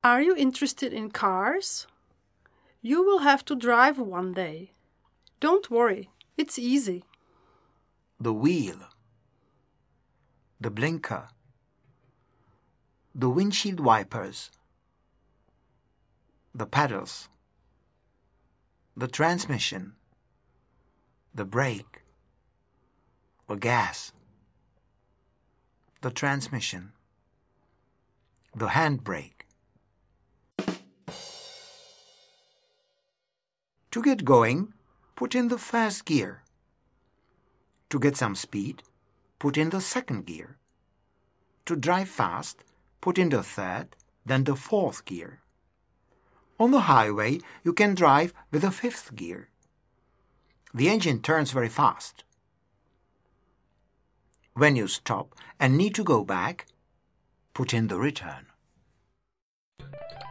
Are you interested in cars? You will have to drive one day. Don't worry, it's easy. The wheel, the blinker, the windshield wipers, the pedals, the transmission, the brake, the gas, the transmission, the handbrake. To get going, put in the first gear. To get some speed, put in the second gear. To drive fast, put in the third, then the fourth gear. On the highway, you can drive with the fifth gear. The engine turns very fast. When you stop and need to go back, put in the return.